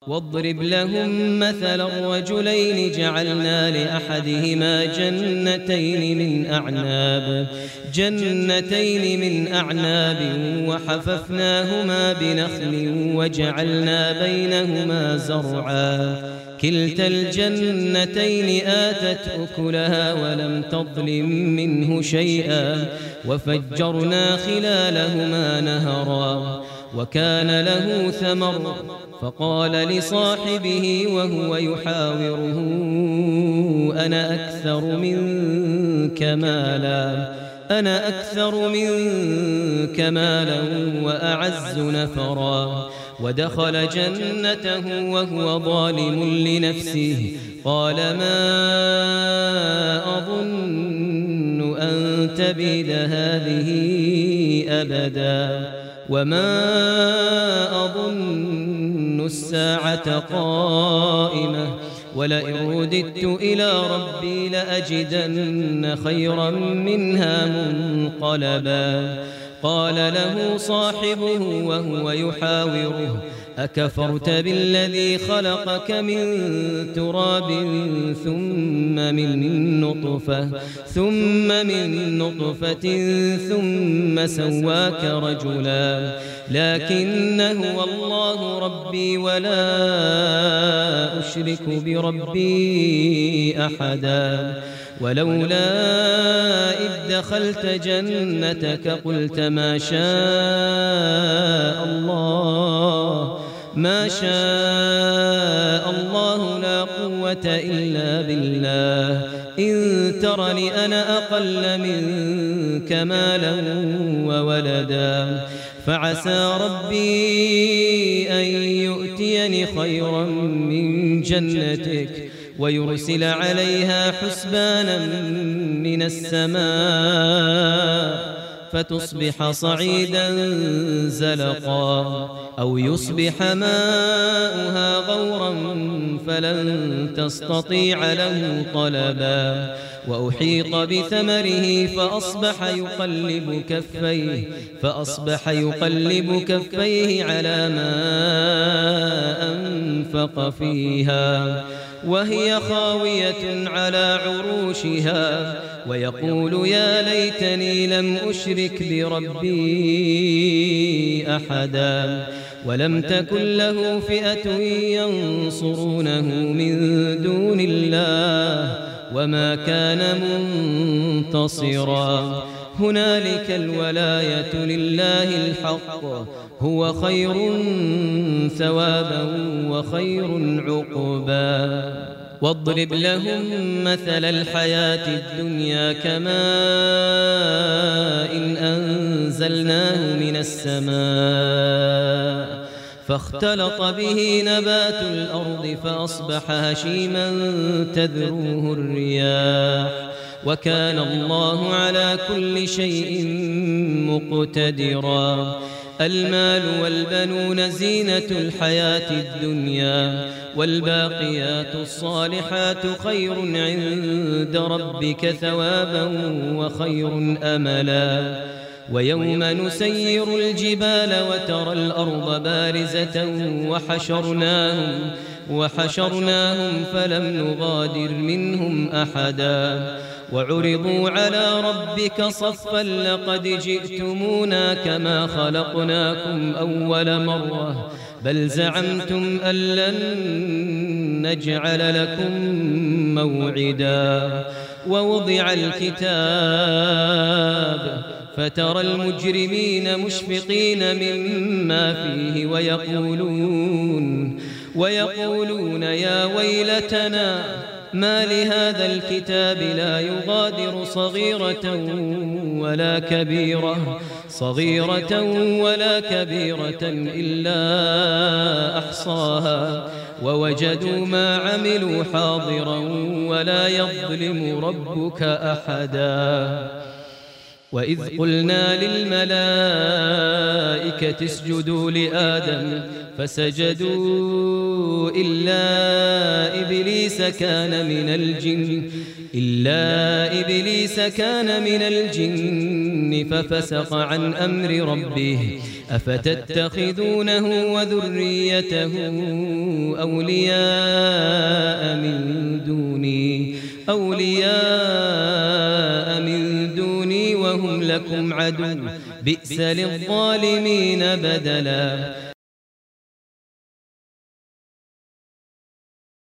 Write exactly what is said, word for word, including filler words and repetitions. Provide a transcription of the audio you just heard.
واضرب لهم مثل الرجلين جعلنا لأحدهما جنتين من أعناب جنتين من أعناب وحففناهما بنخل وجعلنا بينهما زرعا كلتا الجنتين آتت أكلها ولم تظلم منه شيئا وفجرنا خلالهما نهرا وكان له ثمر فقال لصاحبه وهو يحاوره أنا أكثر منك مالا أنا أكثر منك مالا وأعز نفرا ودخل جنته وهو ظالم لنفسه قال ما أظن أن تبيد هذه أبدا وما أظن الساعة قائمة ولئن رددت إلى ربي لأجدن خيرا منها منقلبا قال له صاحبه وهو يحاوره أكفرت بالذي خلقك من تراب ثم من نطفة ثم من نطفة ثم سواك رجلا لكن هو الله ربي ولا أشرك بربي أحدا ولولا إذ دخلت جنتك قلت ما شاء الله ما شاء الله لا قوة إلا بالله إن ترني أنا أقل منك مالا وولدا فعسى ربي أن يؤتيني خيرا من جنتك ويرسل عليها حسبانا من السماء فتصبح صعيدا زلقا أو يصبح ماؤها غورا فلن تستطيع له طلبا وأحيط بثمره فأصبح يقلب كفيه فأصبح يقلب كفيه على ما أنفق فيها وهي خاوية على عروشها ويقول يا ليتني لم أشرك بربي أحدا ولم تكن له فئة ينصرونه من دون الله وما كان منتصرا هنالك الولاية لله الحق هو خير ثوابا وخير عقبا واضرب لهم مثل الحياة الدنيا كماء إن أنزلناه من السماء فاختلط به نبات الأرض فأصبح هشيما تذروه الرياح وكان الله على كل شيء مقتدرا المال والبنون زينة الحياة الدنيا والباقيات الصالحات خير عند ربك ثوابا وخير أملا ويوم نسير الجبال وترى الأرض بارزة وحشرناهم وحشرناهم فلم نغادر منهم أحدا وعرضوا على ربك صفا لقد جئتمونا كما خلقناكم أول مرة بل زعمتم أن لن نجعل لكم موعدا ووضع الكتاب فترى المجرمين مشفقين مما فيه ويقولون ويقولون يا ويلتنا ما لهذا الكتاب لا يغادر صغيرة ولا كبيرة صغيرة ولا كبيرة إلا أحصاها ووجدوا ما عملوا حاضرا ولا يظلم ربك أحدا وإذ قلنا للملائكة اسجدوا لآدم فسجدوا إلا إبليس كان من الجن إلا إبليس كان من الجن الجن ففسق عن أمر ربه أفتتخذونه وذريته أولياء من دوني أولياء من دوني وهم لكم عدو بئس للظالمين بدلا.